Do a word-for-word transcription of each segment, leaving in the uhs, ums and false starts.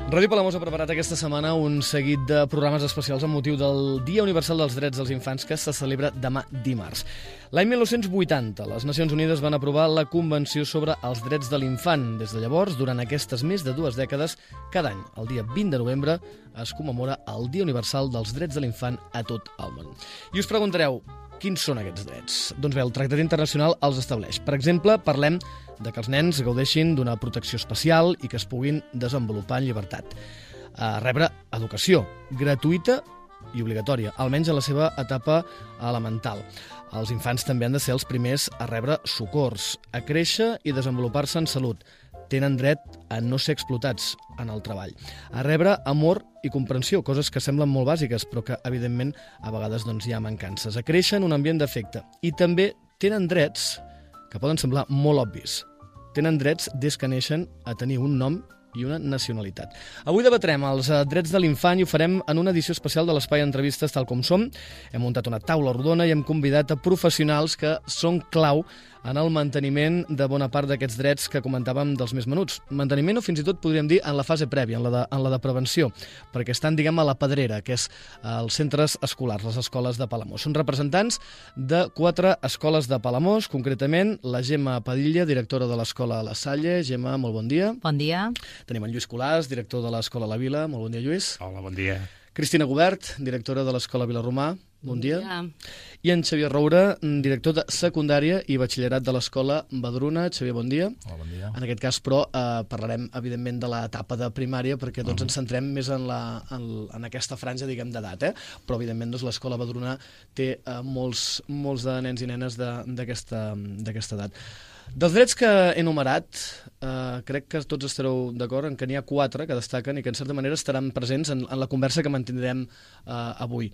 Ràdio Palamós ha preparat aquesta setmana un seguit de programes especials amb motiu del Dia Universal dels Drets dels Infants que se celebra demà dimarts. L'any mil nou-cents vuitanta, les Nacions Unides van aprovar la Convenció sobre els Drets de l'Infant. Des de llavors, durant aquestes més de dues dècades, cada any, el dia vint de novembre, es commemora el Dia Universal dels Drets de l'Infant a tot el món. I us preguntareu, quins són aquests drets? Doncs bé, el Tractat Internacional els estableix. Per exemple, parlem de que els nens gaudeixin d'una protecció especial i que es puguin desenvolupar en llibertat. A rebre educació gratuïta i obligatòria, almenys en la seva etapa elemental. Els infants també han de ser els primers a rebre socors, a créixer i desenvolupar-se en salut. Tenen dret a no ser explotats en el treball, a rebre amor i comprensió, coses que semblen molt bàsiques, però que, evidentment, a vegades doncs, hi ha mancances, a créixer en un ambient d'afecte. I també tenen drets que poden semblar molt obvis. Tenen drets des que neixen a tenir un nom i una nacionalitat. Avui debatrem els drets de l'infant i ho farem en una edició especial de l'Espai Entrevistes Tal Com Som. Hem muntat una taula rodona i hem convidat a professionals que són clau en el manteniment de bona part d'aquests drets que comentàvem dels més menuts. Manteniment o fins i tot podríem dir en la fase prèvia, en la de, en la de prevenció, perquè estan, diguem, a la pedrera, que és els centres escolars, les escoles de Palamós. Són representants de quatre escoles de Palamós, concretament la Gemma Padilla, directora de l'escola La Salle. Gemma, molt bon dia. Bon dia. Tenim en Lluís Colàs, director de l'escola La Vila. Molt bon dia, Lluís. Hola, bon dia. Cristina Gubert, directora de l'escola Vilarromà. Bon dia. Ja. I en Xavier Roura, director de secundària i batxillerat de l'escola Badruna. Xavier, bon dia. Hola, bon dia. En aquest cas, però, eh, parlarem, evidentment, de l'etapa de primària, perquè doncs, ens centrem més en, la, en, en aquesta franja, diguem, d'edat, eh? Però, evidentment, doncs, l'escola Badruna té eh, molts, molts de nens i nenes d'aquesta edat. Dels drets que he enumerat, eh, crec que tots estareu d'acord en que n'hi ha quatre que destaquen i que, en certa manera, estaran presents en, en la conversa que mantindrem eh, avui.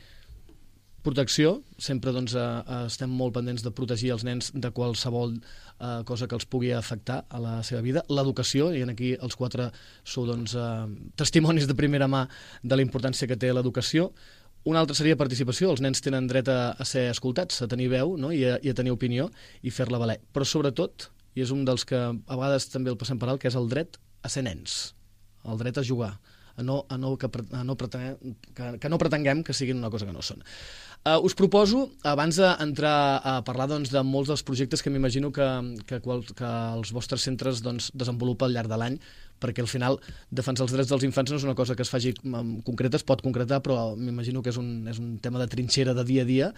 Protecció, sempre doncs, eh, estem molt pendents de protegir els nens de qualsevol eh, cosa que els pugui afectar a la seva vida. L'educació, i aquí els quatre sou doncs, eh, testimonis de primera mà de la importància que té l'educació. Una altra seria participació, els nens tenen dret a, a ser escoltats, a tenir veu, no? I, a, i a tenir opinió i fer-la valer. Però sobretot, i és un dels que a vegades també el passem per alt, que és el dret a ser nens, el dret a jugar, a no, a no, que, a no pretenguem, que, que no pretenguem que siguin una cosa que no són. Uh, us proposo, abans d'entrar a parlar doncs, de molts dels projectes que m'imagino que, que, que els vostres centres doncs, desenvolupen al llarg de l'any, perquè al final defensar els drets dels infants no és una cosa que es faci concreta, es pot concretar, però m'imagino que és un, és un tema de trinxera de dia a dia,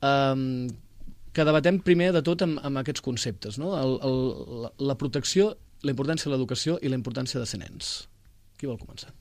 um, que debatem primer de tot amb, amb aquests conceptes, no? el, el, la, la protecció, la importància de l'educació i la importància de ser nens. Qui vol començar?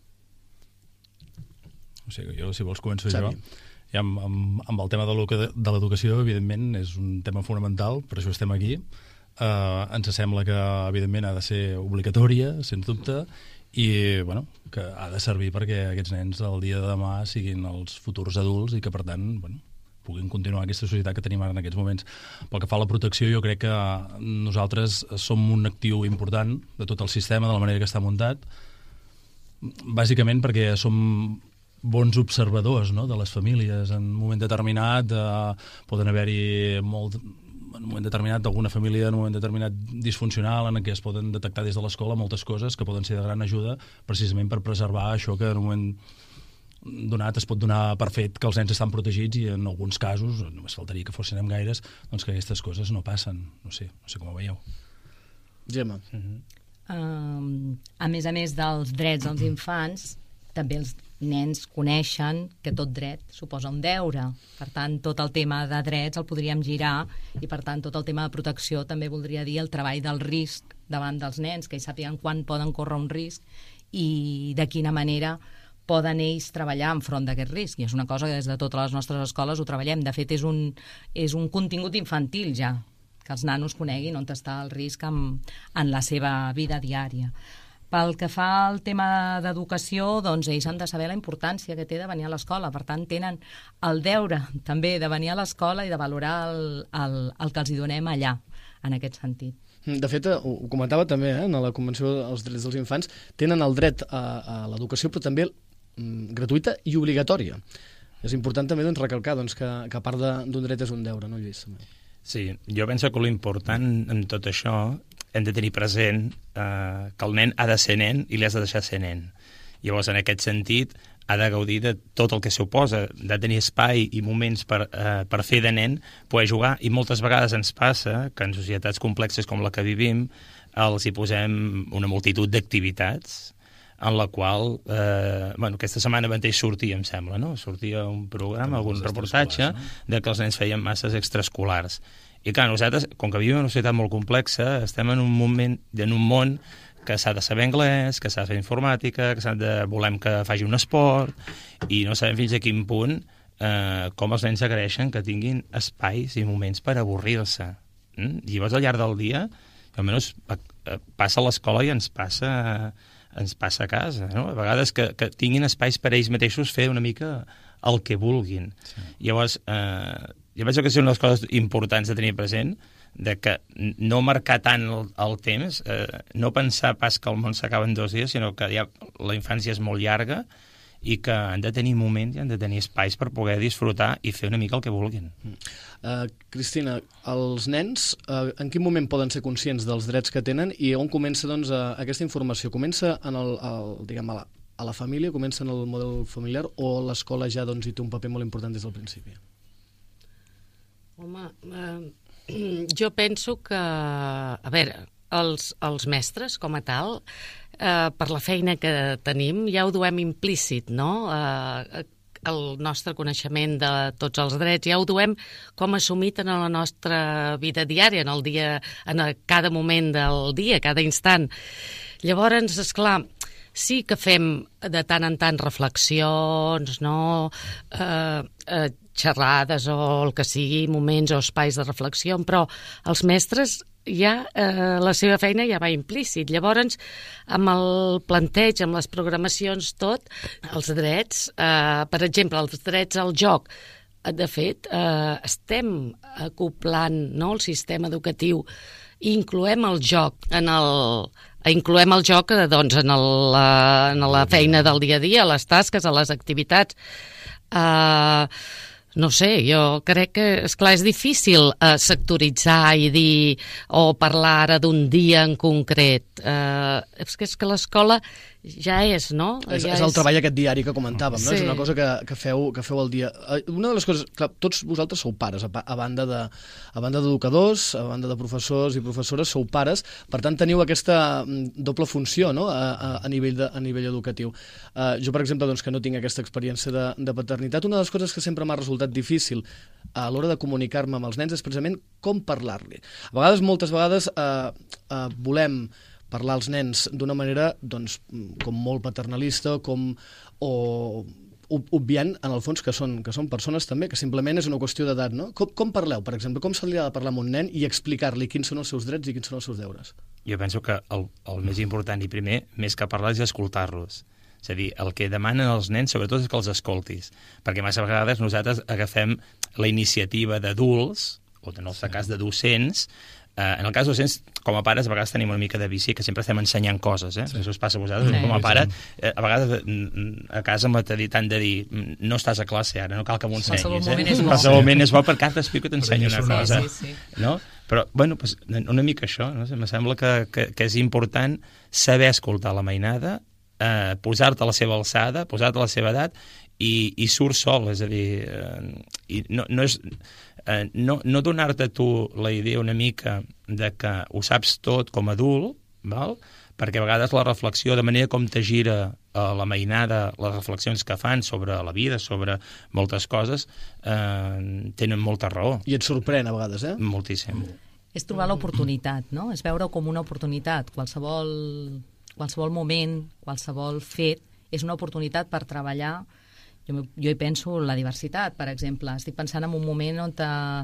O sigui, jo, si vols, començo Xavi. jo. I amb, amb, amb el tema de l'educació, evidentment, és un tema fonamental, per això estem aquí. Uh, ens sembla que, evidentment, ha de ser obligatòria, sens dubte, i bueno, que ha de servir perquè aquests nens el dia de demà siguin els futurs adults i que, per tant, bueno, puguin continuar aquesta societat que tenim ara en aquests moments. Pel que fa a la protecció, jo crec que nosaltres som un actiu important de tot el sistema, de la manera que està muntat, bàsicament perquè som bons observadors, no?, de les famílies. En un moment determinat eh, poden haver-hi molt, en un moment determinat alguna família en un moment determinat disfuncional en què es poden detectar des de l'escola moltes coses que poden ser de gran ajuda precisament per preservar això que en un moment donat es pot donar per fet que els nens estan protegits i en alguns casos, només faltaria que fossin amb gaires, doncs que aquestes coses no passen. No sé, no sé com ho veieu. Gemma. Uh-huh. Um, a més a més dels drets dels infants, també els nens coneixen que tot dret suposa un deure. Per tant, tot el tema de drets el podríem girar i, per tant, tot el tema de protecció també voldria dir el treball del risc davant dels nens, que ells sàpiguen quan poden córrer un risc i de quina manera poden ells treballar enfront d'aquest risc. I és una cosa que des de totes les nostres escoles ho treballem. De fet, és un, és un contingut infantil ja, que els nanos coneguin on està el risc en, en la seva vida diària. Pel que fa al tema d'educació, doncs ells han de saber la importància que té de venir a l'escola. Per tant, tenen el deure també de venir a l'escola i de valorar el, el, el que els hi donem allà, en aquest sentit. De fet, ho comentava també eh, en la Convenció dels Drets dels Infants, tenen el dret a, a l'educació, però també mm, gratuïta i obligatòria. És important també doncs, recalcar doncs, que, que a part d'un dret és un deure, no, Lluís? Sí, jo penso que l'important en tot això hem de tenir present eh, que el nen ha de ser nen i li has de deixar ser nen. Llavors, en aquest sentit, ha de gaudir de tot el que s'oposa, de tenir espai i moments per, eh, per fer de nen, poder jugar, i moltes vegades ens passa que en societats complexes com la que vivim els hi posem una multitud d'activitats en la qual, eh, bueno, aquesta setmana mateix sortia, em sembla, no? Sortia un programa, algun reportatge, no? De que els nens feien masses extraescolars. I clar, nosaltres, com que vivim en una societat molt complexa, estem en un moment, en un món que s'ha de saber anglès, que s'ha de fer informàtica, que s'ha de, volem que faci un esport, i no sabem fins a quin punt eh, com els nens agraeixen que tinguin espais i moments per avorrir-se. Mm? I llavors, al llarg del dia, almenys passa a l'escola i ens passa, ens passa a casa, no? A vegades que, que tinguin espais per ells mateixos fer una mica el que vulguin. Sí. Llavors, eh, jo penso que és una de les coses importants de tenir present, de que no marcar tant el, el temps, eh, no pensar pas que el món s'acaba en dos dies, sinó que ja la infància és molt llarga i que han de tenir moments i han de tenir espais per poder disfrutar i fer una mica el que vulguin. Uh, Cristina, els nens uh, en quin moment poden ser conscients dels drets que tenen i on comença doncs, uh, aquesta informació? Comença en el, el, diguem, a, la, a la família, comença en el model familiar o l'escola ja doncs, hi té un paper molt important des del principi? Home, eh, jo penso que, a veure, els, els mestres com a tal, eh, per la feina que tenim, ja ho duem implícit, no? Eh, el nostre coneixement de tots els drets, ja ho duem com assumit en la nostra vida diària, en el dia, en cada moment del dia, cada instant. Llavors, esclar, sí que fem de tant en tant reflexions, no? Eh, eh, xerrades o el que sigui, moments o espais de reflexió, però els mestres ja, eh, la seva feina ja va implícit. Llavors, amb el planteig, amb les programacions, tot, els drets, eh, per exemple, els drets al joc, de fet, eh, estem acoplant, no?, el sistema educatiu i incloem el joc en el... Incloem el joc doncs, en, el, en la feina del dia a dia, a les tasques, a les activitats. Uh, no sé, jo crec que, esclar, és difícil uh, sectoritzar i dir o parlar ara d'un dia en concret. Uh, és que, és que l'escola ja és, no? És, ja és el és... treball aquest diari que comentàvem, no? Sí. És una cosa que, que, feu, que feu al dia. Una de les coses, clar, tots vosaltres sou pares, a, a banda de, a banda d'educadors, a banda de professors i professores, sou pares, per tant teniu aquesta doble funció, no?, a, a, a, nivell, de, a nivell educatiu. Uh, jo, per exemple, doncs, que no tinc aquesta experiència de, de paternitat, una de les coses que sempre m'ha resultat difícil a l'hora de comunicar-me amb els nens és precisament com parlar-li. A vegades, moltes vegades, uh, uh, volem parlar als nens d'una manera doncs, com molt paternalista, com, o obviant, en el fons, que són, que són persones també, que simplement és una qüestió d'edat, no? Com, com parleu, per exemple? Com se li ha de parlar amb un nen i explicar-li quins són els seus drets i quins són els seus deures? Jo penso que el, el més important i primer, més que parlar, és escoltar-los. És a dir, el que demanen els nens, sobretot, és que els escoltis. Perquè massa vegades nosaltres agafem la iniciativa d'adults, o en el nostre cas de docents. Uh, en el cas de docents, com a pares, a vegades tenim una mica de vici, que sempre estem ensenyant coses, eh? Sí. Això us passa a vosaltres. Sí. Com a pare, eh, a vegades a casa t'han de dir no estàs a classe ara, no cal que m'ho ensenyis. Qualsevol moment eh? és bo. Qualsevol moment és bo perquè ara t'explico i t'ensenyo una cosa. Sí, sí, sí. No? Però, bueno, pues, una mica això, no? Em sembla que, que, que és important saber escoltar la mainada, eh, posar-te a la seva alçada, posar-te a la seva edat, i, i surt sol, és a dir, eh, i no, no és... Eh, no, no donar-te tu la idea una mica de que ho saps tot com a adult, val? Perquè a vegades la reflexió, de manera com te gira eh, la mainada, les reflexions que fan sobre la vida, sobre moltes coses, eh, tenen molta raó. I et sorprèn a vegades, eh? Moltíssim. És trobar l'oportunitat, no? És veure com una oportunitat. Qualsevol, qualsevol moment, qualsevol fet, és una oportunitat per treballar. Jo, jo hi penso la diversitat, per exemple. Estic pensant en un moment on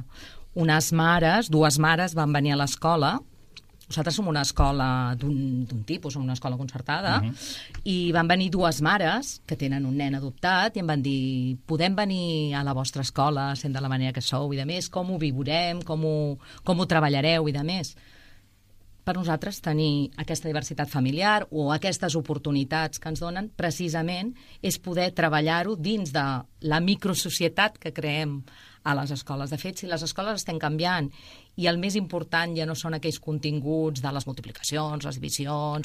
unes mares, dues mares van venir a l'escola. Nosaltres som una escola d'un tipus, som una escola concertada, uh-huh. i van venir dues mares que tenen un nen adoptat i em van dir, podem venir a la vostra escola sent de la manera que sou i de més, com ho viurem, com ho, com ho treballareu i de més. per nosaltres tenir aquesta diversitat familiar o aquestes oportunitats que ens donen precisament és poder treballar-ho dins de la microsocietat que creem a les escoles. De fet, si les escoles estan canviant i el més important ja no són aquells continguts de les multiplicacions, les divisions,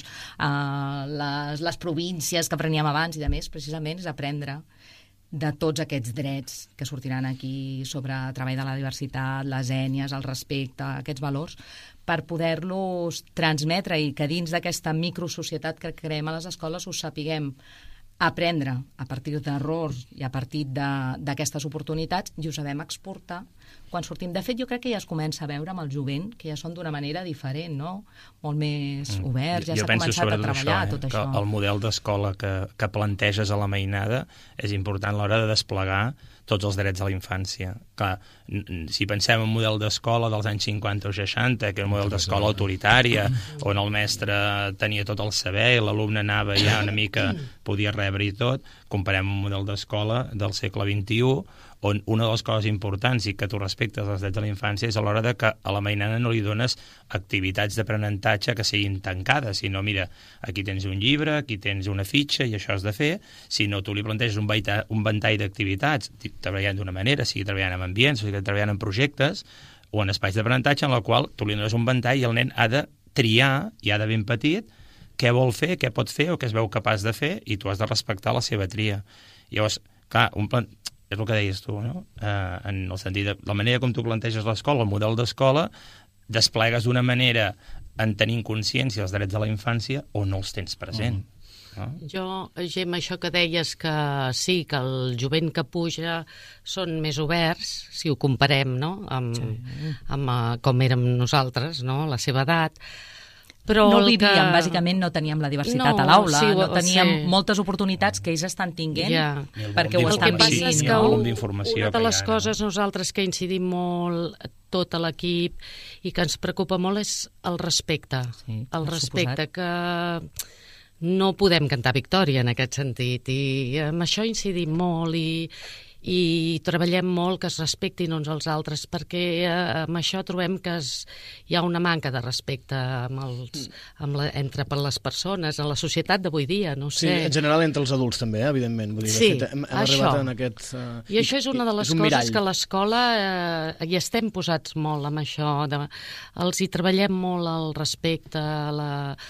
eh, les, les províncies que apreníem abans i de més, precisament és aprendre de tots aquests drets que sortiran aquí sobre treball de la diversitat, les ènies, el respecte, aquests valors, per poder-los transmetre i que dins d'aquesta microsocietat que creem a les escoles us sapiguem aprendre a partir d'errors i a partir d'aquestes oportunitats i ho sabem exportar quan sortim. De fet, jo crec que ja es comença a veure amb el jovent, que ja són d'una manera diferent, no? Molt més oberts, ja s'ha començat a treballar això, eh? tot que això. El model d'escola que, que planteges a la mainada és important a l'hora de desplegar tots els drets de la infància. Clar, si pensem en un model d'escola dels anys cinquanta o seixanta, que era un model d'escola autoritària, on el mestre tenia tot el saber i l'alumne anava ja una mica, podia rebre i tot, comparem un model d'escola del segle vint-i-u, on una de les coses importants i que tu respectes els drets de la infància és a l'hora de que a la mainada no li dones activitats d'aprenentatge que siguin tancades, sinó, mira, aquí tens un llibre, aquí tens una fitxa i això has de fer, sinó tu li planteges un, baita, un ventall d'activitats, treballant d'una manera, sigui treballant en ambients, sigui treballant en projectes o en espais d'aprenentatge en la qual tu li dones un ventall i el nen ha de triar, i ha de ben petit, què vol fer, què pot fer o què es veu capaç de fer i tu has de respectar la seva tria. Llavors, clar, un plan... és el que deies tu, no? Eh, en el sentit de la manera com tu planteges l'escola, el model d'escola, desplegues d'una manera en tenint consciència dels drets de la infància o no els tens present. Mm. No? Jo, Gemma, això que deies que sí, que el jovent que puja són més oberts, si ho comparem, no?, amb, sí. amb uh, com érem nosaltres, no?, la seva edat. Però no vivíem, que... bàsicament no teníem la diversitat no, a l'aula, sí, no teníem sí. moltes oportunitats que ells estan tinguent ja. perquè ho estan vivint. vivint. No? Una de les coses nosaltres que incidim molt tot a l'equip i que ens preocupa molt és el respecte. Sí, el respecte, que no podem cantar victòria en aquest sentit i amb això incidim molt i i treballem molt que es respectin uns als altres, perquè eh, amb això trobem que es, hi ha una manca de respecte amb els, amb la, entre per les persones, en la societat d'avui dia, no sé. Sí, en general entre els adults també, eh, evidentment. Vull dir, sí, de fet, hem, hem això. arribat en aquest... Uh, I això és una de les coses mirall. Que a l'escola eh, hi estem posats molt amb això, de, els hi treballem molt el respecte, la...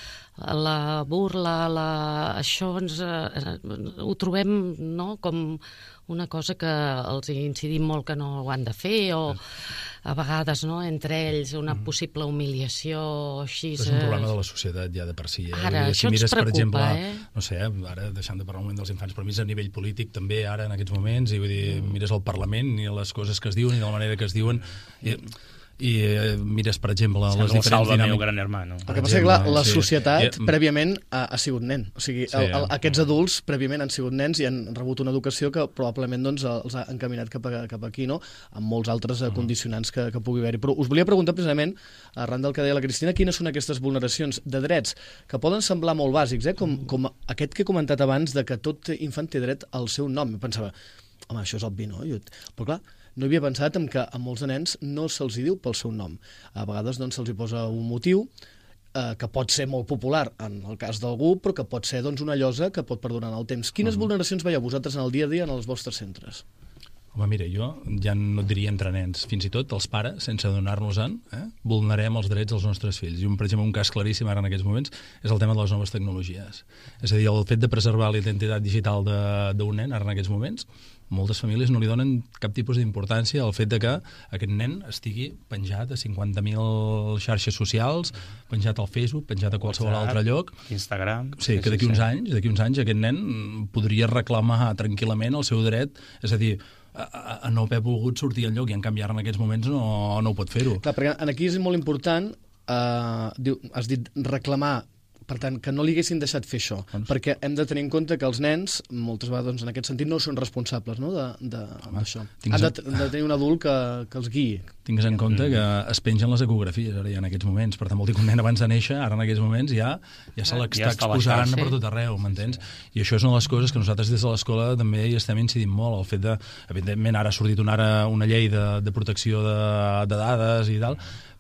la burla, la... això ens, eh, ho trobem, no?, com una cosa que els incidim molt que no ho han de fer, o a vegades, no?, entre ells una possible humiliació així. És un problema de la societat ja de per si. Eh? Ara, dir, això si mires, ens preocupa, per exemple, eh? No sé, ara deixant de parlar un moment dels infants, però mires a nivell polític també ara en aquests moments, i vull dir, mires el Parlament i les coses que es diuen i de la manera que es diuen... I, i eh, mires, per exemple, les Sembla diferents Salva dinàmiques... meu gran hermano. El que passa és que, clar, la sí. societat I, prèviament ha, ha sigut nen. O sigui, sí, el, el, eh? aquests adults prèviament han sigut nens i han rebut una educació que probablement doncs, els ha encaminat cap, a, cap aquí, no?, amb molts altres uh -huh. condicionants que, que pugui haver-hi. Però us volia preguntar precisament, arran del que deia la Cristina, quines són aquestes vulneracions de drets que poden semblar molt bàsics, eh? com, com aquest que he comentat abans de que tot infant té dret al seu nom. I pensava, home, això és obvi, no? Jo... Però clar, no havia pensat en que a molts nens no se'ls diu pel seu nom. A vegades doncs, se'ls hi posa un motiu eh, que pot ser molt popular en el cas d'algú, però que pot ser doncs, una llosa que pot perdurar en el temps. Quines uh-huh. vulneracions veieu vosaltres en el dia a dia en els vostres centres? Home, mira, jo ja no et diria entre nens, fins i tot els pares, sense adonar-nos-en, eh, vulnerem els drets dels nostres fills. I, un, per exemple, un cas claríssim ara en aquests moments és el tema de les noves tecnologies. És a dir, el fet de preservar la identitat digital d'un nen ara en aquests moments, moltes famílies no li donen cap tipus d'importància al fet de que aquest nen estigui penjat a cinquanta mil xarxes socials, penjat al Facebook, penjat a qualsevol WhatsApp, altre lloc. Instagram. Sí, que d'aquí uns anys, d'aquí uns anys aquest nen podria reclamar tranquil·lament el seu dret, és a dir, a, a no haver pogut sortir enlloc, i en canvi ara en aquests moments no, no ho pot fer-ho. Clar, perquè aquí és molt important, eh, diu, has dit reclamar, per tant, que no li haguessin deixat fer això, doncs. Perquè hem de tenir en compte que els nens, moltes vegades doncs, en aquest sentit, no són responsables, no?, d'això. Han de, de tenir un adult que, que els guiï. Tingues en compte que es pengen les ecografies ara ja en aquests moments, per tant vol dir que un nen abans de néixer, ara en aquests moments ja, ja se l'exestà ja exposant sí. per tot arreu, m'entens? I això és una de les coses que nosaltres des de l'escola també hi estem incidint molt, el fet de, evidentment ara ha sortit una, ara una llei de, de protecció de, de dades i tal,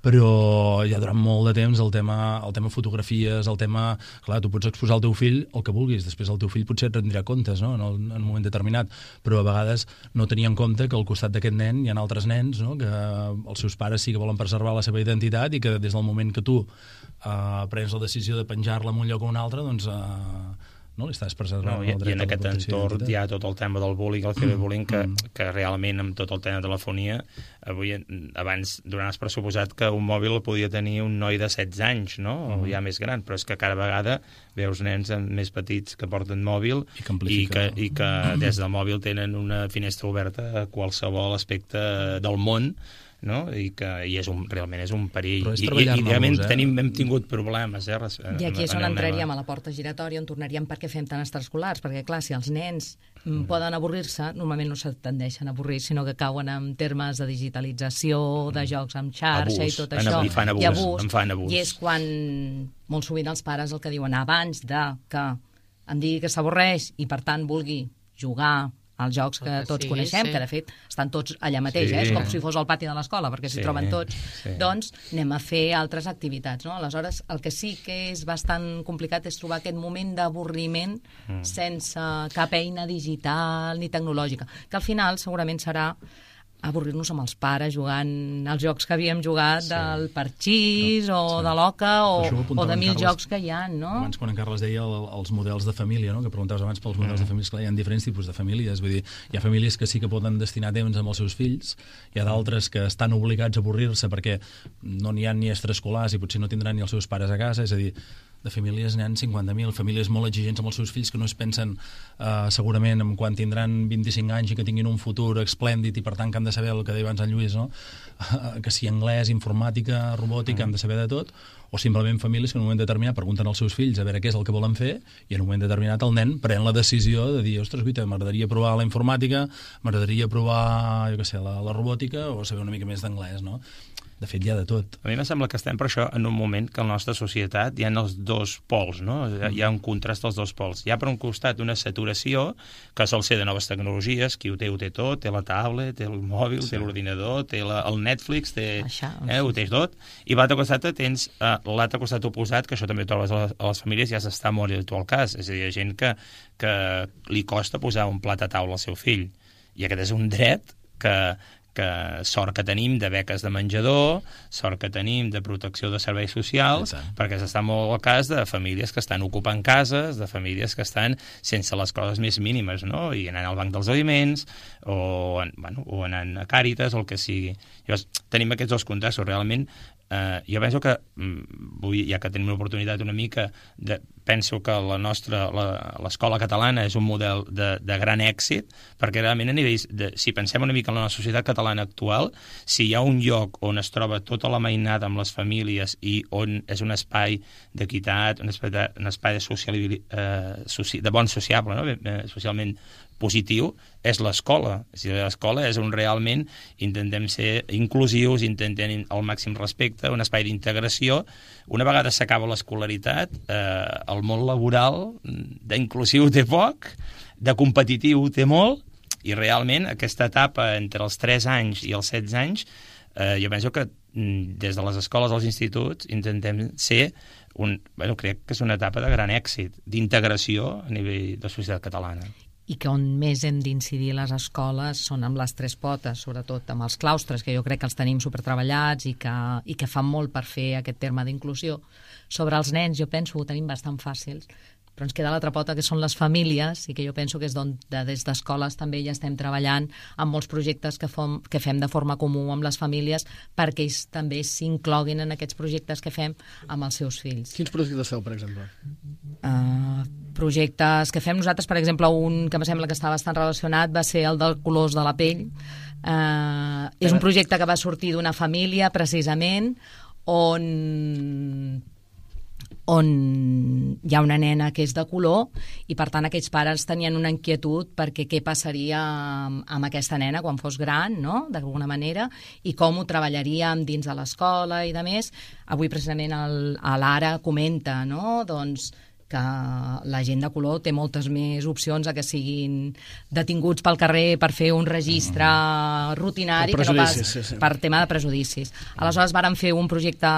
però ja durant molt de temps el tema, el tema fotografies, el tema... Clar, tu pots exposar al teu fill el que vulguis, després el teu fill potser et rendirà comptes, no?, en, el, en un moment determinat, però a vegades no tenir en compte que al costat d'aquest nen hi ha altres nens, no?, que els seus pares sí que volen preservar la seva identitat i que des del moment que tu eh, prens la decisió de penjar-la en un lloc o un altre, doncs... Eh, no? Li estàs preservant no, i, el dret i en aquest entorn hi ha tot el tema del bullying, el ciberbullying, que, mm. que realment amb tot el tema de telefonia, avui, abans donaves per suposat que un mòbil el podia tenir un noi de setze anys, no? O Mm. ja més gran, però és que cada vegada veus nens més petits que porten mòbil I que, i que, i que des del mòbil tenen una finestra oberta a qualsevol aspecte del món, no? I que i és un, realment és un perill. Però és I, i, treballar-ne i realment molts, eh? tenim, hem tingut problemes. Eh, res, I aquí és on en el entraríem tema. a la porta giratòria, on tornaríem per què fem tant extraescolars, perquè clar, si els nens mm. poden avorrir-se, normalment no se tendeixen a avorrir, sinó que cauen en termes de digitalització, de jocs amb xarxa Abús. i tot En això. abús. I fan abús, I abús. en fan abús. I és quan molt sovint els pares el que diuen abans de que em digui que s'avorreix i per tant vulgui jugar als jocs que que tots sigui, coneixem, sí. que de fet estan tots allà mateix, Sí. eh? És com si fos al pati de l'escola, perquè s'hi Sí, troben tots, sí. doncs anem a fer altres activitats, no? Aleshores, el que sí que és bastant complicat és trobar aquest moment d'avorriment mm. sense cap eina digital ni tecnològica, que al final segurament serà avorrir-nos amb els pares jugant als jocs que havíem jugat Sí. del parxís No, o sí. de l'oca o, Per això ho o apuntava de en mil Carles. jocs que hi ha, no? Abans, quan en Carles deia el, els models de família, no?, que preguntaves abans pels models Mm. de famílies, clar, hi ha diferents tipus de famílies. Vull dir, hi ha famílies que sí que poden destinar temps amb els seus fills, hi ha d'altres que estan obligats a avorrir-se perquè no n'hi ha ni extraescolars i potser no tindran ni els seus pares a casa, és a dir, de famílies n'hi ha cinquanta mil, famílies molt exigents amb els seus fills que no es pensen eh, segurament en quan tindran vint-i-cinc anys i que tinguin un futur esplèndid i per tant que han de saber el que deia abans en Lluís, no? Uh, que si anglès, informàtica, robòtica, han de saber de tot, o simplement famílies que en un moment determinat pregunten als seus fills a veure què és el que volen fer i en un moment determinat el nen pren la decisió de dir, ostres, guita, m'agradaria provar la informàtica, m'agradaria provar, jo què sé, la, la robòtica o saber una mica més d'anglès, no? De fet, hi ha de tot. A mi em sembla que estem per això en un moment que a la nostra societat hi ha els dos pols, no? Hi ha un contrast dels dos pols. Hi ha per un costat una saturació que sol ser de noves tecnologies, qui ho té, ho té tot, té la tablet, té el mòbil, sí. té l'ordinador, té la, el Netflix, té, Això, eh, ho té tot, i a l'altre costat tens uh, l'altre costat oposat, que això també ho trobes a les, a les famílies, ja s'està molt habitual al cas, és a dir, hi ha gent que, que li costa posar un plat a taula al seu fill, i aquest és un dret que que sort que tenim de beques de menjador, sort que tenim de protecció de serveis socials, sí, sí. perquè s'està molt al cas de famílies que estan ocupant cases, de famílies que estan sense les coses més mínimes, no? I anant al banc dels aliments, o, bueno, o anant a Càritas, o el que sigui. Llavors, tenim aquests dos contrastos. Realment, eh, jo penso que, vull, ja que tenim l'oportunitat una mica, de, penso que la nostra, l'escola catalana és un model de, de gran èxit, perquè realment a nivell, de, si pensem una mica en la societat catalana actual, si hi ha un lloc on es troba tota la mainada amb les famílies i on és un espai d'equitat, un espai de, un espai de, sociali, eh, soci, de bon sociable, no? eh, socialment positiu, és l'escola. És a dir, l'escola és on realment intentem ser inclusius, intentem el màxim respecte, un espai d'integració. Una vegada s'acaba l'escolaritat, eh, el món laboral d'inclusiu té poc, de competitiu té molt, i realment aquesta etapa entre els tres anys i els setze anys, eh, jo penso que des de les escoles als instituts intentem ser un, bueno, crec que és una etapa de gran èxit, d'integració a nivell de societat catalana. I que on més hem d'incidir les escoles són amb les tres potes, sobretot amb els claustres, que jo crec que els tenim supertreballats i que, i que fan molt per fer aquest terme d'inclusió. Sobre els nens, jo penso que ho tenim bastant fàcils, però ens queda l'altra pota, que són les famílies, i que jo penso que és d'on de, des d'escoles també ja estem treballant amb molts projectes que, fom, que fem de forma comú amb les famílies perquè ells també s'incloguin en aquests projectes que fem amb els seus fills. Quins projectes feu, per exemple? Uh, projectes que fem nosaltres, per exemple, un que em sembla que està bastant relacionat va ser el dels colors de la pell. Uh, és un projecte que va sortir d'una família, precisament, on on hi ha una nena que és de color i, per tant, aquells pares tenien una inquietud perquè què passaria amb, amb aquesta nena quan fos gran, no?, d'alguna manera, i com ho treballaríem dins de l'escola i de més. Avui, precisament, el, l'Ara comenta, no?, doncs, que la gent de color té moltes més opcions a que siguin detinguts pel carrer per fer un registre rutinari per que no pas sí, sí. per tema de prejudicis. Aleshores vàrem fer un projecte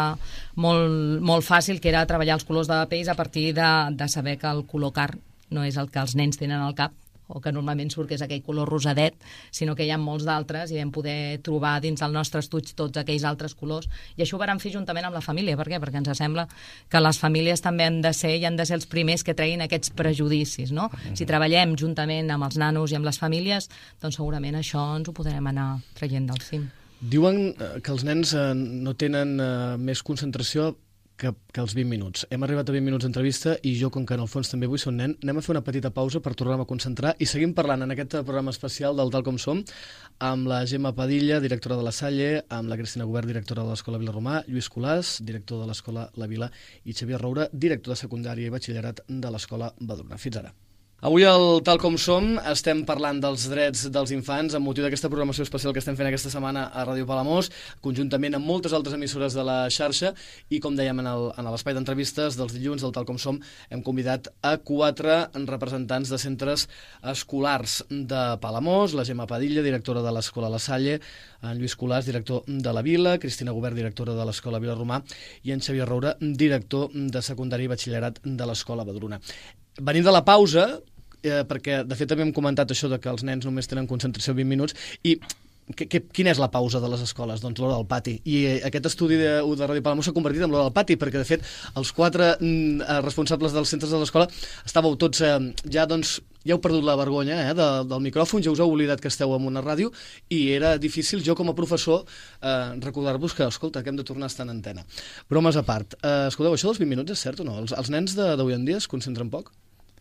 molt, molt fàcil, que era treballar els colors de pells a partir de, de saber que el color carn no és el que els nens tenen al cap, o que normalment surt que és aquell color rosadet, sinó que hi ha molts d'altres i vam poder trobar dins del nostre estuig tots aquells altres colors. I això ho vam fer juntament amb la família. Per què? Perquè ens sembla que les famílies també han de ser i han de ser els primers que treguin aquests prejudicis, no? Mm-hmm. Si treballem juntament amb els nanos i amb les famílies, doncs segurament això ens ho podrem anar traient del cim. Diuen que els nens no tenen més concentració que, que els vint minuts. Hem arribat a vint minuts d'entrevista i jo, com que en el fons també vull ser un nen, anem a fer una petita pausa per tornar-me a concentrar i seguim parlant en aquest programa especial del Tal Com Som amb la Gemma Padilla, directora de la Salle, amb la Cristina Gubert, directora de l'Escola Vilarromà, Lluís Colàs, director de l'Escola La Vila, i Xavier Roura, director de secundària i batxillerat de l'Escola Badalona. Fins ara. Avui al Tal Com Som estem parlant dels drets dels infants amb motiu d'aquesta programació especial que estem fent aquesta setmana a Ràdio Palamós, conjuntament amb moltes altres emissores de la xarxa, i com dèiem en el, en l'espai d'entrevistes dels dilluns del Tal Com Som hem convidat a quatre representants de centres escolars de Palamós, la Gemma Padilla, directora de l'Escola La Salle, en Lluís Colàs, director de la Vila, Cristina Gubert, directora de l'Escola Vilarromà, i en Xavier Roura, director de secundària i batxillerat de l'Escola Badalona. Venim de la pausa, eh, perquè de fet també hem comentat això de que els nens només tenen concentració vint minuts, i que, que, quina és la pausa de les escoles? Doncs l'hora del pati. I eh, aquest estudi de, de Ràdio Palamós s'ha convertit en l'hora del pati, perquè de fet els quatre mm, responsables dels centres de l'escola estàveu tots eh, ja, doncs, ja heu perdut la vergonya eh, de, del micròfon, ja us heu oblidat que esteu en una ràdio, i era difícil jo com a professor eh, recordar-vos que, escolta, que hem de tornar a estar en antena. Bromes a part. Eh, escolteu, això dels vint minuts és cert o no? Els, els nens d'avui en dia es concentren poc?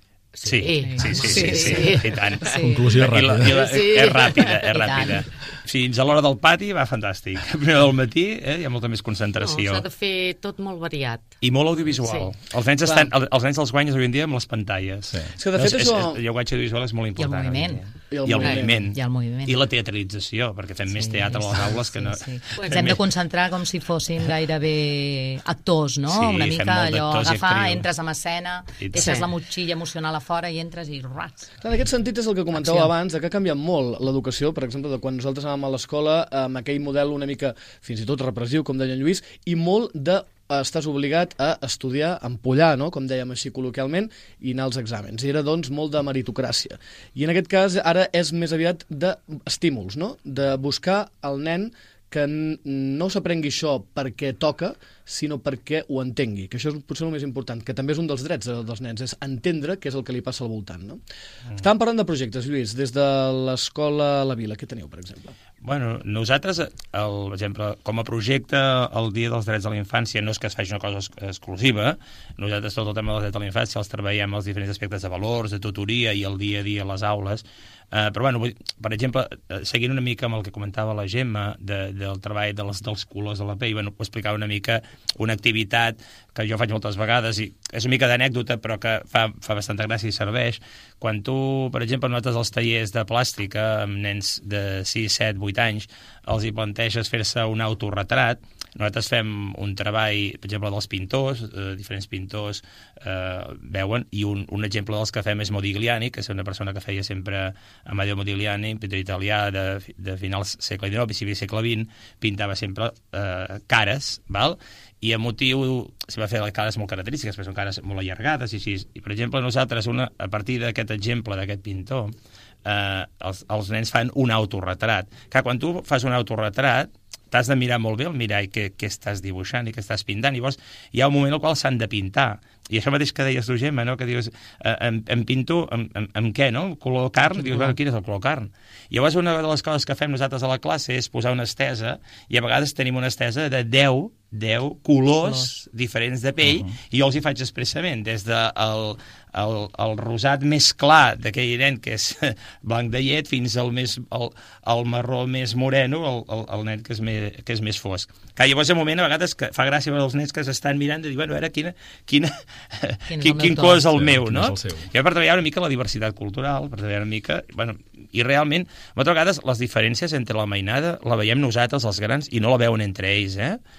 Sí, sí, sí, sí, sí, sí, i tant. Sí. Conclusió ràpida. I la, i la, Sí. És ràpida, és I ràpida. Fins a l'hora del pati va fantàstic. A primera del matí eh, hi ha molta més concentració. No, s'ha de fer tot molt variat. I molt audiovisual. Sí. Els nens, estan, els, els nens els guanyes avui en dia amb les pantalles. Sí. És que de fet és, això... és, el llenguatge audiovisual és molt important. I el moviment. I el I el moviment. moviment. I el moviment. I la teatralització, perquè fem sí, més teatre a les aules que no... Sí, sí. Ens hem de concentrar com si fossin gairebé actors, no? Sí, Una fem mica molt allò, d'actors i agafar, actrius. entres en escena, I deixes sí. la motxilla emocional a fora i entres i rats. En aquest sentit és el que comentàveu Acció. abans, de que ha canviat molt l'educació, per exemple, de quan nosaltres anàvem a l'escola, amb aquell model una mica, fins i tot repressiu, com deia en Lluís, i molt de estàs obligat a estudiar, a empollar, no? Com dèiem així col·loquialment, i anar als exàmens. I era, doncs, molt de meritocràcia. I en aquest cas, ara és més aviat d'estímuls, no? De buscar el nen que no s'aprengui això perquè toca, sinó perquè ho entengui, que això és potser el més important, que també és un dels drets dels nens, és entendre què és el que li passa al voltant. No? Mm. Estàvem parlant de projectes, Lluís, des de l'Escola La Vila. Què teniu, per exemple? Bueno, nosaltres, el, per exemple, com a projecte, el Dia dels Drets de la Infància no és que es faci una cosa exclusiva. Nosaltres, tot el tema dels drets de la infància, els treballem els diferents aspectes de valors, de tutoria i el dia a dia a les aules. Uh, però, bueno, per exemple, seguint una mica amb el que comentava la Gemma de, del treball de les, dels colors de la pell, bueno, ho explicava una mica una activitat que jo faig moltes vegades i és una mica d'anècdota però que fa, fa bastanta gràcia i serveix. Quan tu, per exemple, notes els tallers de plàstica amb nens de sis, set, vuit anys, els hi planteges fer-se un autorretrat. Nosaltres fem un treball, per exemple, dels pintors, eh, diferents pintors eh, veuen, i un, un exemple dels que fem és Modigliani, que és una persona que feia sempre Amadeo Modigliani, pintor italià de, de finals segle dinou, principi del segle vint, pintava sempre eh, cares, val? I a motiu, s'hi va fer les cares molt característiques, perquè són cares molt allargades i així. I, per exemple, nosaltres, una, a partir d'aquest exemple d'aquest pintor, eh, els, els nens fan un autorretrat. Que quan tu fas un autorretrat, t'has de mirar molt bé al mirall què, què estàs dibuixant i què estàs pintant. I llavors hi ha un moment al qual s'han de pintar. I això mateix que deies tu, Gemma, no? Que dius, eh, em, em pinto amb, amb, amb què, no? Color carn? Dius, bueno, quin és el color carn? I llavors una de les coses que fem nosaltres a la classe és posar una estesa, i a vegades tenim una estesa de deu, deu colors, colors diferents de pell, uh -huh. i jo els hi faig expressament, des del de el, el rosat més clar d'aquell nen, que és blanc de llet, fins al més, el, el marró més moreno, el, el, el nen que és més, que és més fosc. Que llavors, un moment, a vegades, que fa gràcia veure els nens que s'estan mirant i dir, bueno, a veure, quina, quina, quin, quin, quin color és el sí, meu, no? El I per treballar una mica la diversitat cultural, per treballar una mica... Bueno, i realment, moltes vegades, les diferències entre la mainada la veiem nosaltres, els grans, i no la veuen entre ells, eh?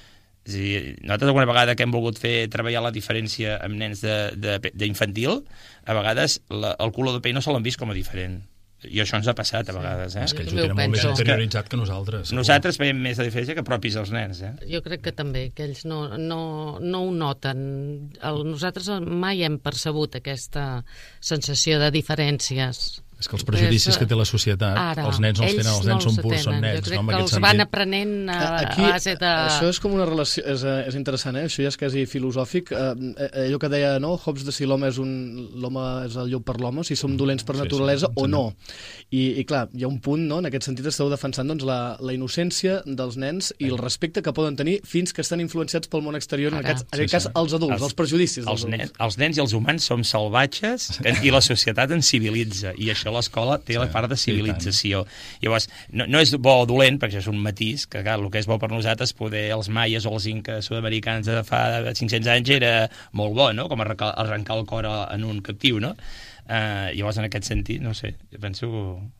dir, nosaltres alguna vegada que hem volgut fer treballar la diferència amb nens d'infantil, a vegades la, el color de pell no se l'han vist com a diferent. I això ens ha passat a vegades, eh? És que ells ho tenen molt més interioritzat que nosaltres. Nosaltres veiem més la diferència que propis els nens, eh? Jo crec que també, que ells no, no, no ho noten. El, nosaltres mai hem percebut aquesta sensació de diferències. És que els prejudicis que té la societat, ara, els nens no els tenen, els nens no són purs, són nens. Jo crec no, que els sentit. van aprenent a, Aquí, a base de... Això és com una relació, és, és interessant, eh? Això ja és quasi filosòfic. Eh, allò que deia, no?, Hobbes, de si l'home és, un, l'home és el llop per l'home, si som dolents per naturalesa sí, sí, o no. I, I clar, hi ha un punt, no?, en aquest sentit esteu defensant doncs, la, la innocència dels nens i el respecte que poden tenir fins que estan influenciats pel món exterior, en aquest, en aquest sí, cas sí. els adults, els, els prejudicis dels els adults. Nens, els nens i els humans som salvatges i la societat ens civilitza, i això l'escola té sí. la part de civilització. Llavors, no, no és bo o dolent, perquè és un matís, que clar, el que és bo per nosaltres, poder els maies o els inques sud-americans de fa cinc-cents anys era molt bo, no?, com arrencar, arrencar el cor en un captiu, no? Uh, llavors, en aquest sentit, no sé, jo penso...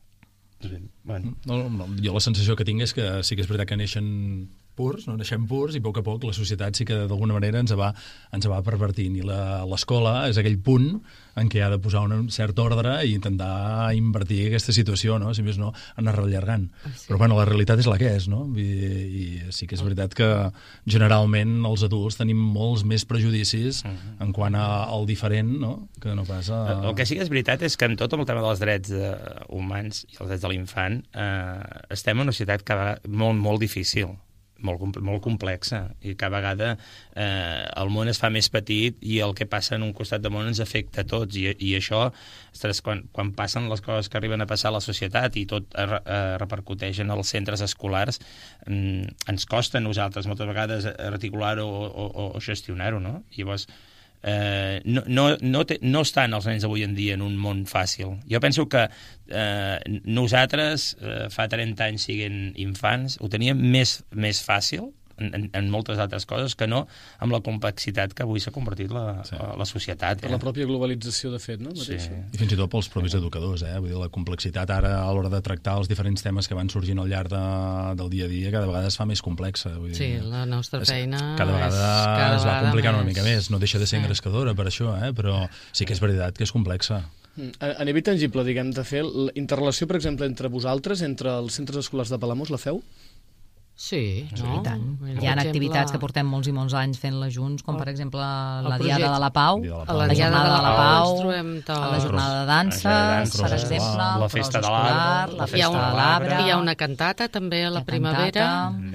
Bueno. No, no, jo la sensació que tinc és que sí que és veritat que neixen purs, no naixem purs, i a poc a poc la societat sí que d'alguna manera ens va, ens va pervertint, i l'escola és aquell punt en què ha de posar un cert ordre i intentar invertir aquesta situació, no? Si més no, anar rellargant. Sí. Però bueno, la realitat és la que és, no? I, i sí que és veritat que generalment els adults tenim molts més prejudicis uh-huh. en quant a, al diferent, no?, que no pas a... El que sí que és veritat és que en tot el tema dels drets eh, humans i els drets de l'infant eh, estem en una societat cada molt, molt difícil, molt, molt complexa, i cada vegada eh, el món es fa més petit i el que passa en un costat del món ens afecta a tots, i, i això, ostres, quan, quan passen les coses que arriben a passar a la societat i tot eh, repercuteix en els centres escolars, eh, ens costa a nosaltres moltes vegades articular-ho o, o, o gestionar-ho, no? Llavors, Eh, no, no, no, te, no estan els nens avui en dia en un món fàcil. Jo penso que eh, nosaltres eh, fa trenta anys siguent infants ho teníem més, més fàcil en, en, en moltes altres coses que no amb la complexitat que avui s'ha convertit la, sí. la, la societat. Per eh? la pròpia globalització, de fet, no? Sí. I fins i tot pels propis educadors, eh? Vull dir, la complexitat ara a l'hora de tractar els diferents temes que van sorgint al llarg de, del dia a dia cada vegada es fa més complexa. Vull dir, sí, la nostra feina és, cada vegada és cada es va complicant més... una mica més. No deixa de ser engrescadora per això, eh? Però sí que és veritat que és complexa. A, a nivell tangible, diguem, de fer la interrelació, per exemple, entre vosaltres, entre els centres escolars de Palamós, la feu? Sí, no? I tant. Hi ha exemple... activitats que portem molts i molts anys fent-la junts, com per exemple la el Diada de la Pau, de la, a la, la Diada Jornada de la Pau, tot... a la Jornada de danses, per exemple, la Festa de l'Arbre, la Festa de l'Arbre... Hi ha una cantata també a la primavera.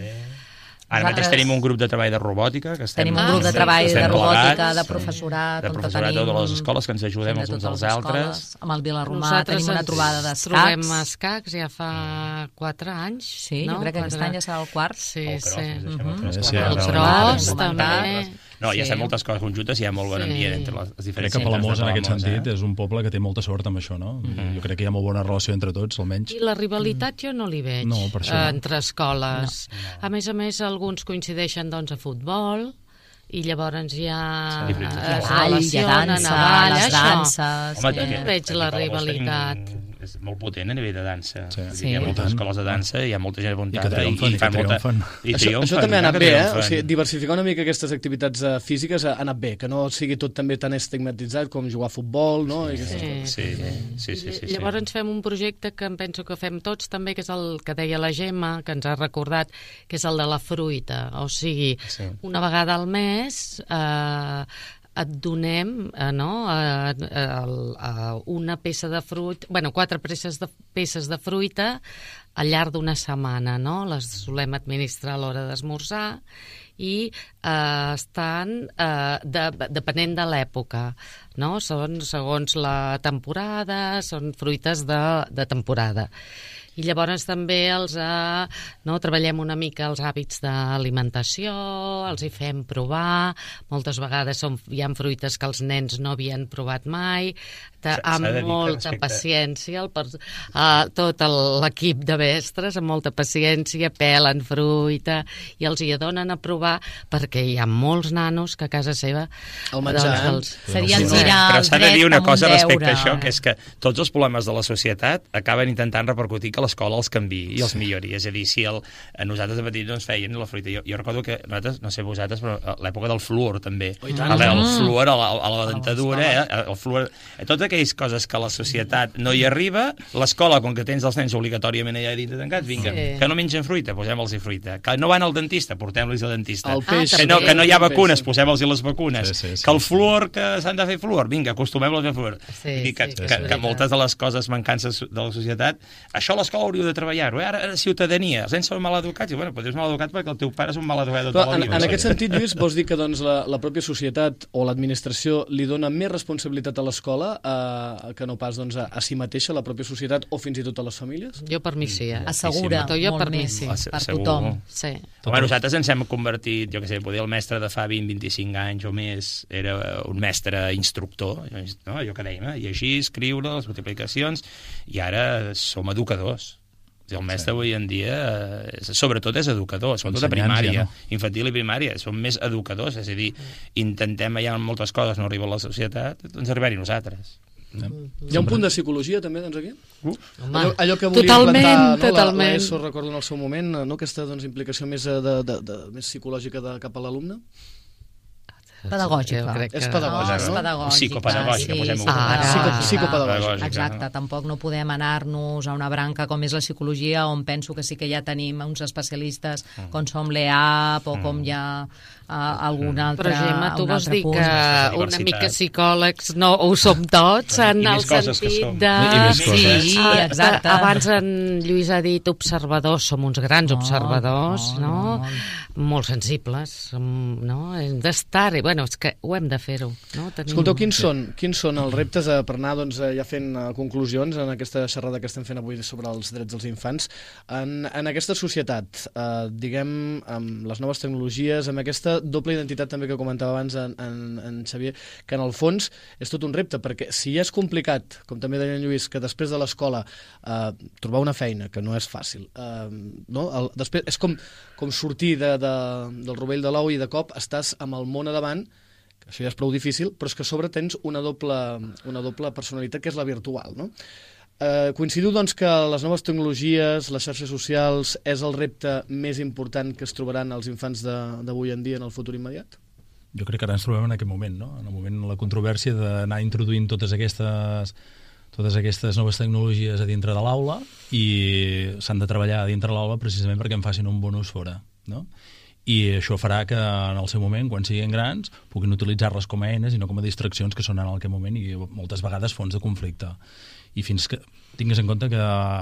Ara mateix tenim un grup de treball de robòtica, que estem... Tenim un grup de treball de robòtica, de professorat, de professorat de totes les escoles, que ens ajudem els uns als altres. Amb el Vilarromà tenim una trobada d'escacs. Trobem escacs ja fa quatre anys. Sí, jo crec que aquest any ja serà el quart. Sí, sí. El Cros, també. No, hi ha sí. moltes coses conjuntes, hi ha molt bon ambient sí. entre les, les diferents crec que Palamós, en aquest sentit, eh? és un poble que té molta sort amb això, no? Mm. Jo crec que hi ha molt bona relació entre tots, almenys. I la rivalitat jo no li veig no, per això, no. entre escoles. No. A més a més, alguns coincideixen doncs, a futbol, i llavors ja sí, es relacionen a ball, les danses... Home, sí. No veig la rivalitat. Tenim, és molt potent a nivell de dansa. Sí. Sí. Hi ha moltes escoles de dansa, hi ha molta gent apuntada. I que triomfen, i, i, i que triomfen. Molta... I això, això també ha anat bé, eh? O sigui, diversificar una mica aquestes activitats uh, físiques ha anat bé, que no sigui tot també tan estigmatitzat com jugar a futbol, no? Sí, sí, sí. sí, sí, sí, sí. Llavors ens fem un projecte que em penso que fem tots també, que és el que deia la Gemma, que ens ha recordat, que és el de la fruita. O sigui, sí. una vegada al mes... Eh, et donem eh, no, eh, eh, una peça de fruita, bueno, quatre peces de, peces de fruita al llarg d'una setmana, no? Les solem administrar a l'hora d'esmorzar i eh, estan, eh, de, depenent de l'època, no? Són segons la temporada, són fruites de, de temporada. I llavors també els, eh, no, treballem una mica els hàbits d'alimentació, els hi fem provar, moltes vegades són, hi ha fruites que els nens no havien provat mai, de, amb molta respecte... paciència, el, uh, tot l'equip de mestres, amb molta paciència, pelen fruita i els hi donen a provar, perquè hi ha molts nanos que a casa seva... El menjar, doncs, els, seria el girar Però el s'ha de dir una cosa un respecte a això, que és que tots els problemes de la societat acaben intentant repercutir que l'escola els canviï i els millori. És a dir, si el, a nosaltres de petits no ens feien la fruita. Jo, jo recordo que nosaltres, no sé vosaltres, però a l'època del fluor també. Oh, tant. El, el fluor a la, a la dentadura, eh? El fluor, totes aquelles coses que la societat no hi arriba, l'escola, com que tens els nens obligatòriament allà dintre tancats, vinga, sí. que no mengen fruita, posem-los-hi fruita. Que no van al dentista, portem-los al dentista. El peix. Ah, que, no, que no hi ha vacunes, posem-los-hi les vacunes. Sí, sí, sí, que el sí. fluor, que s'han de fer fluor, vinga, acostumem-los a fer fluor. Sí, I que, sí, que, sí, que, que moltes de les coses mancances de la societat, això l'escola hauria de treballar-ho. Eh? Ara, ara ciutadania, els nens són mal educats, i bueno, però és mal educat perquè el teu pare és un mal educat de tota la En, vida. en aquest sentit, Lluís, vols dir que doncs, la, la pròpia societat o l'administració li dona més responsabilitat a l'escola eh, que no pas doncs, a, a si mateixa, la pròpia societat o fins i tot a les famílies? Jo per mi sí, eh? Assegura Jo molt per mi més sí. per Segur. tothom. Sí. Home, nosaltres ens hem convertit, jo què sé, poder el mestre de fa vint a vint-i-cinc anys o més era un mestre instructor, no? Allò que dèiem, eh? Llegir, escriure, les multiplicacions, i ara som educadors. El mestre sí. avui en dia, eh, sobretot és educador, sobretot a primària, no? Infantil i primària, som més educadors, és a dir, intentem allà en moltes coses no arriba a la societat, doncs arribar-hi nosaltres. Sí. Hi ha un punt de psicologia també, doncs, aquí? Uh. Home, allò, allò que volia totalment, implantar no? totalment. l'ESO, recordo en el seu moment, no? Aquesta doncs, implicació més, de, de, de, més psicològica de, cap a l'alumne? Pedagògica. Jo crec que... És pedagògica, és no? pedagògica. Psicopedagògica, sí, posem-ho. sí, Ara. Psico, pedagògica. psicopedagògica. Exacte, tampoc no podem anar-nos a una branca com és la psicologia, on penso que sí que ja tenim uns especialistes com som l'E A P o com hi ha uh, algun altre, Però, Gemma, tu un vols altre dir punt. que una Universitat. mica psicòlegs no ho som tots, en I el més coses que sentit som. de... I més coses. Sí, Ah, exacte. Abans en Lluís ha dit observadors, som uns grans No, observadors, no, no? no, no. Molt sensibles, som- no? Hem d'estar-hi, bueno, és que ho hem de fer-ho, no? Tenim... Escolteu, quins són, quins són els reptes eh, per anar doncs, eh, ja fent eh, conclusions en aquesta xerrada que estem fent avui sobre els drets dels infants? En, en aquesta societat, eh, diguem, amb les noves tecnologies, amb aquesta doble identitat també que comentava abans en, en, en Xavier, que en el fons és tot un repte, perquè si ja és complicat, com també deia en Lluís, que després de l'escola eh, trobar una feina, que no és fàcil, eh, no? el, després és com, com sortir de, de, del rovell de l'ou i de cop estàs amb el món a davant, que això ja és prou difícil, però és que a sobre tens una doble, una doble personalitat que és la virtual, no? Eh, coincidiu, doncs, que les noves tecnologies, les xarxes socials, és el repte més important que es trobaran els infants d'avui en dia en el futur immediat? Jo crec que ara ens trobem en aquest moment, no? En el moment de la controvèrsia d'anar introduint totes aquestes, totes aquestes noves tecnologies a dintre de l'aula i s'han de treballar a dintre de l'aula precisament perquè en facin un bon ús fora, no? I això farà que en el seu moment, quan siguin grans, puguin utilitzar-les com a eines i no com a distraccions que són en aquell moment i moltes vegades fons de conflicte. I fins que tingues en compte que,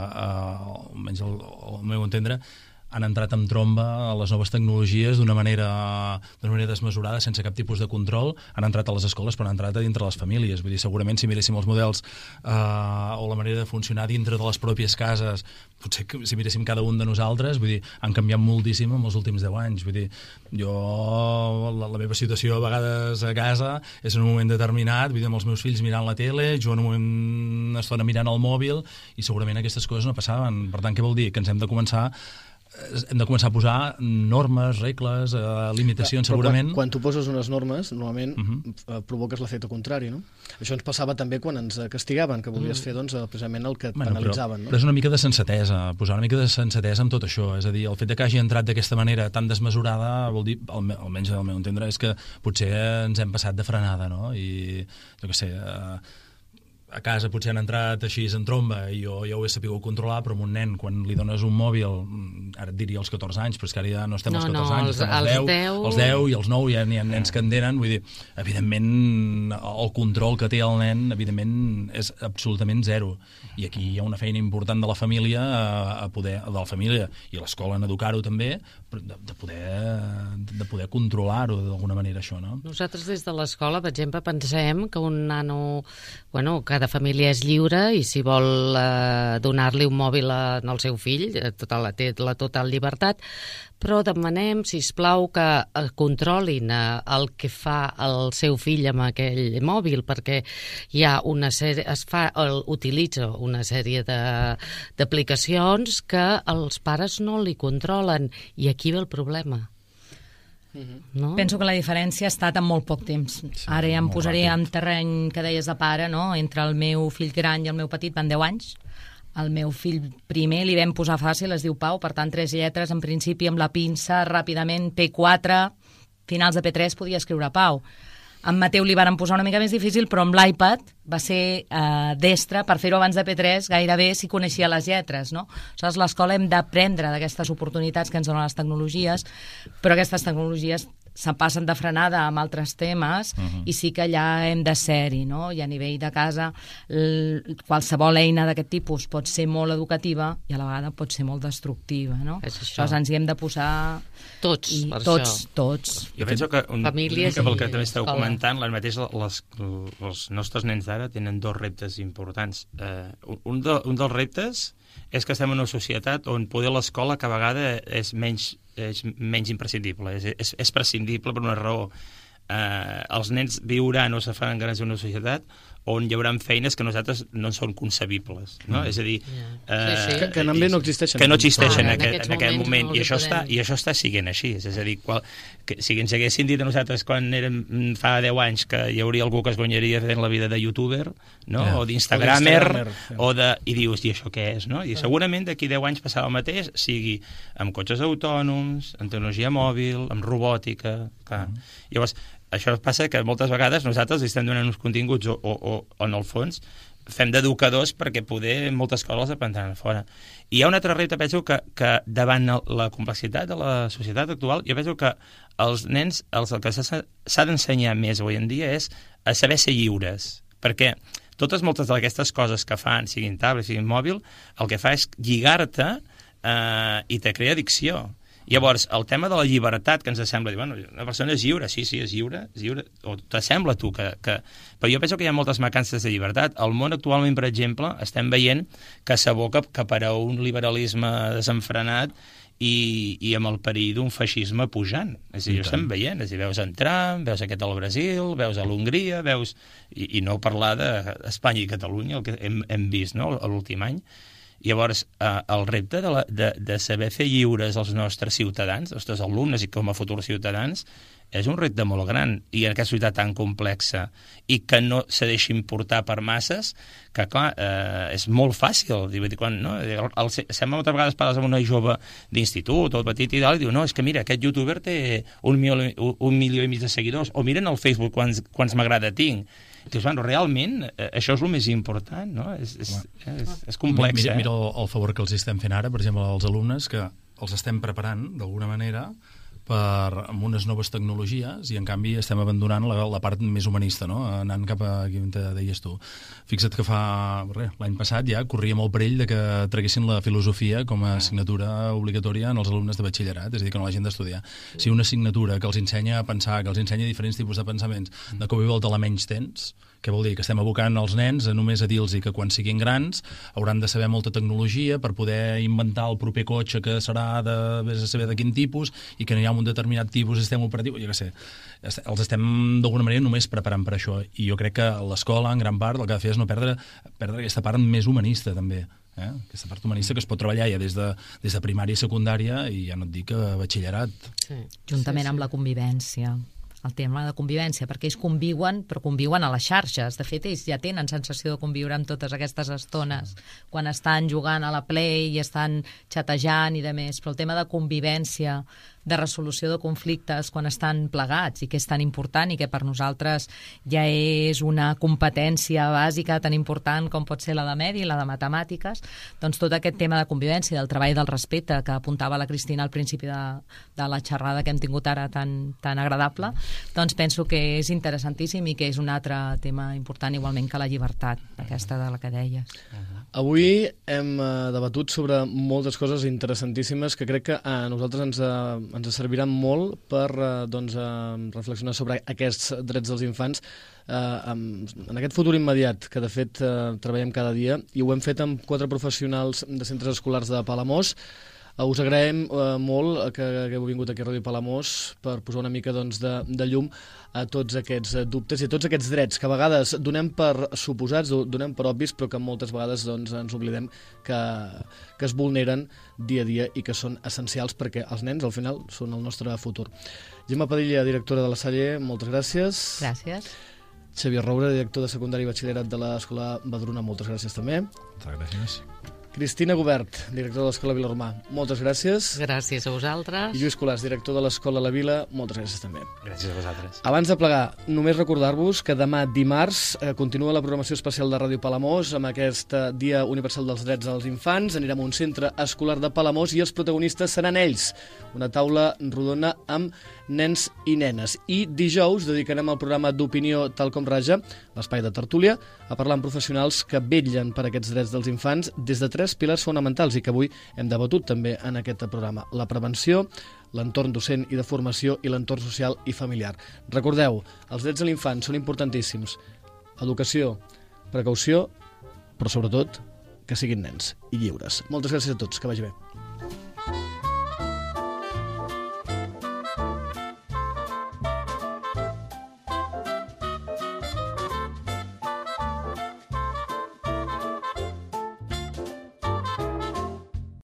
eh, almenys al, al meu entendre, han entrat amb tromba a les noves tecnologies d'una manera, d'una manera desmesurada, sense cap tipus de control. Han entrat a les escoles, però han entrat a dintre les famílies. Vull dir, segurament si miréssim els models eh, o la manera de funcionar dintre de les pròpies cases, potser que si miréssim cada un de nosaltres, vull dir, han canviat moltíssim en els últims deu anys. Vull dir, jo, la, la meva situació a vegades a casa és en un moment determinat, vull dir, amb els meus fills mirant la tele, jo en un moment, una estona mirant el mòbil, i segurament aquestes coses no passaven. Per tant, què vol dir? Que ens hem de començar hem de començar a posar normes, regles, eh, limitacions, Però segurament. Quan, quan tu poses unes normes, normalment Uh -huh. eh, provoques l'efecte contrari, no? Això ens passava també quan ens eh, castigaven, que volies fer doncs, eh, precisament el que et Bueno, penalitzaven. però, No? però és una mica de sensatesa, posar una mica de sensatesa amb tot això. És a dir, el fet de que hagi entrat d'aquesta manera tan desmesurada vol dir, alme- almenys al meu entendre, és que potser ens hem passat de frenada, no? I, jo què sé, eh, a casa potser han entrat així en tromba i jo ja ho he sapigut controlar, però amb un nen, quan li dones un mòbil, ara et diria als catorze anys, però és que ara ja no estem als No, catorze no, anys, als- estem als als deu, deu. als deu i als nou ja n'hi ha nens que en tenen, vull dir, evidentment el control que té el nen, evidentment, és absolutament zero. I aquí hi ha una feina important de la família a, a poder, de la família i l'escola en educar-ho també, de, de poder, de poder controlar-ho d'alguna manera, això, no? Nosaltres des de l'escola, per exemple, pensem que un nano, bueno, cada família és lliure i si vol eh, donar-li un mòbil a, al seu fill, eh, tota la, té la total llibertat, però demanem, sisplau, que eh, controlin eh, el que fa el seu fill amb aquell mòbil, perquè hi ha una sèrie, es fa, el, utilitza una sèrie de- d'aplicacions que els pares no li controlen, i aquí ve el problema. No? Penso que la diferència ha estat en molt poc temps. Sí, Ara ja em molt posaré ràpid. en terreny que deies de pare, no? Entre el meu fill gran i el meu petit van deu anys. Al meu fill primer li vam posar fàcil, es diu Pau, per tant, tres lletres, en principi amb la pinça, ràpidament, P quatre, finals de P tres podia escriure Pau. En Mateu li varen posar una mica més difícil, però amb l'iPad va ser eh, destre per fer-ho abans de P tres, gairebé si coneixia les lletres, no? Aleshores, l'escola hem d'aprendre d'aquestes oportunitats que ens donen les tecnologies, però aquestes tecnologies se'n passen de frenada amb altres temes uh-huh. i sí que allà hem de ser-hi, no? I a nivell de casa l- qualsevol eina d'aquest tipus pot ser molt educativa i a la vegada pot ser molt destructiva, no? És això. Aleshores ens hi hem de posar Tots, i per tots, això. tots. Jo penso que un, Famílies una mica pel i que també esteu escola. comentant, les mateix, les, els nostres nens d'ara tenen dos reptes importants. Eh, un, de, un dels reptes és que estem en una societat on poder l'escola cada vegada és menys, és menys imprescindible, és, és, és prescindible per una raó. Eh, els nens viuran o se faran grans en una societat on hi haurà feines que nosaltres no són concebibles, no? Mm. És a dir... Yeah. Eh, Sí, sí. Que, que també no existeixen. que no existeixen Ah, en, aquest, en aquest moment, no i, els això podem- està, i això està siguent així. És a dir, qual, que, si ens haguessin dit a nosaltres quan érem fa deu anys que hi hauria algú que es guanyaria fent la vida de youtuber, no? Yeah. o d'instagrammer, O d'Instagrammer, o de... i dius, i això què és? No? I segurament d'aquí deu anys passarà el mateix, sigui amb cotxes autònoms, amb tecnologia mòbil, amb robòtica... Clar. Mm. Llavors, això passa que moltes vegades nosaltres li estem donant uns continguts o, o, o, o en el fons fem d'educadors perquè poder moltes coses les aprendran a fora. I hi ha un altre repte, penso, que, que davant la complexitat de la societat actual, jo penso que els nens, els, el que s'ha d'ensenyar més avui en dia és a saber ser lliures, perquè totes moltes d'aquestes coses que fan, siguin tablet, siguin mòbil, el que fa és lligar-te eh, i te crea addicció. Llavors, el tema de la llibertat que ens sembla, dir, bueno, una persona és lliure, sí, sí, és lliure, és lliure, o t'assembla tu que, que... Però jo penso que hi ha moltes mancances de llibertat. Al món actualment, per exemple, estem veient que s'aboca cap a un liberalisme desenfrenat i, i amb el perill d'un feixisme pujant. És a dir, ho estem veient. És a dir, veus en Trump, veus aquest al Brasil, veus a l'Hongria, veus... I, i no parlar d'Espanya i Catalunya, el que hem, hem vist, no?, l'últim any. Llavors, eh, el repte de, la, de, de saber fer lliures els nostres ciutadans, els nostres alumnes i com a futurs ciutadans, és un repte molt gran, i en aquesta societat tan complexa, i que no se deixin portar per masses, que clar, eh, és molt fàcil. Dir, quan, no? el, el, sembla moltes vegades parles amb una jove d'institut o petit i tal, i diu, no, és que mira, aquest youtuber té un milió, un, un milió i mig de seguidors, o miren al Facebook quants, quants m'agrada tinc. Dius, bueno, realment, eh, això és el més important, no? És, és, és, és complex, mira, eh? Mira el, el favor que els estem fent ara, per exemple, als alumnes, que els estem preparant, d'alguna manera, per, amb unes noves tecnologies, i en canvi estem abandonant la, la part més humanista, no? Anant cap a qui te deies tu. Fixa't que fa res, l'any passat ja corríem el perill de que traguessin la filosofia com a assignatura obligatòria en els alumnes de batxillerat, és a dir, que no l'hagin d'estudiar. Si una assignatura que els ensenya a pensar, que els ensenya diferents tipus de pensaments, de cop i volta la menys tens, què vol dir? Que estem abocant els nens a només a dir-los que quan siguin grans hauran de saber molta tecnologia per poder inventar el proper cotxe que serà de, de saber de quin tipus, i que no hi ha un determinat tipus de sistema operatiu, jo què sé. Els estem d'alguna manera només preparant per això, i jo crec que l'escola, en gran part, el que ha de fer és no perdre, perdre aquesta part més humanista, també. Eh? Aquesta part humanista que es pot treballar ja des de, des de primària i secundària, i ja no et dic que batxillerat. Sí. Juntament sí, sí. amb la convivència. El tema de convivència, perquè ells conviuen, però conviuen a les xarxes. De fet, ells ja tenen sensació de conviure amb totes aquestes estones, quan estan jugant a la Play i estan xatejant i de més. Però el tema de convivència, de resolució de conflictes quan estan plegats, i que és tan important i que per nosaltres ja és una competència bàsica tan important com pot ser la de medi, la de matemàtiques, doncs tot aquest tema de convivència, del treball del respecte que apuntava la Cristina al principi de, de la xerrada que hem tingut ara tan, tan agradable, doncs penso que és interessantíssim i que és un altre tema important igualment que la llibertat, aquesta de la que deies. Avui hem eh, debatut sobre moltes coses interessantíssimes que crec que a nosaltres ens, eh, ens serviran molt per eh, doncs, eh, reflexionar sobre aquests drets dels infants eh, en, en aquest futur immediat que de fet eh, treballem cada dia, i ho hem fet amb quatre professionals de centres escolars de Palamós. Uh, us agraïm uh, molt que hagueu vingut aquí a Ràdio Palamós per posar una mica doncs, de, de llum a tots aquests uh, dubtes i a tots aquests drets que a vegades donem per suposats, donem per obvis, però que moltes vegades doncs, ens oblidem que, que es vulneren dia a dia i que són essencials perquè els nens al final són el nostre futur. Gemma Padilla, directora de la Salle, moltes gràcies. Gràcies. Xavier Roure, director de secundari i batxillerat de l'Escola Badruna, moltes gràcies també. Moltes gràcies. Cristina Gubert, director de l'Escola Vilarromà, moltes gràcies. Gràcies a vosaltres. I Lluís Colàs, director de l'Escola La Vila, moltes gràcies també. Gràcies a vosaltres. Abans de plegar, només recordar-vos que demà dimarts eh, continua la programació especial de Ràdio Palamós amb aquest eh, Dia Universal dels Drets dels Infants. Anirem a un centre escolar de Palamós i els protagonistes seran ells. Una taula rodona amb nens i nenes. I dijous dedicarem al programa d'opinió Tal com raja, l'espai de tertúlia, a parlar amb professionals que vetllen per aquests drets dels infants des de tres pilars fonamentals i que avui hem debatut també en aquest programa. La prevenció, l'entorn docent i de formació i l'entorn social i familiar. Recordeu, els drets de l'infant són importantíssims. Educació, precaució, però sobretot que siguin nens i lliures. Moltes gràcies a tots, que vagi bé.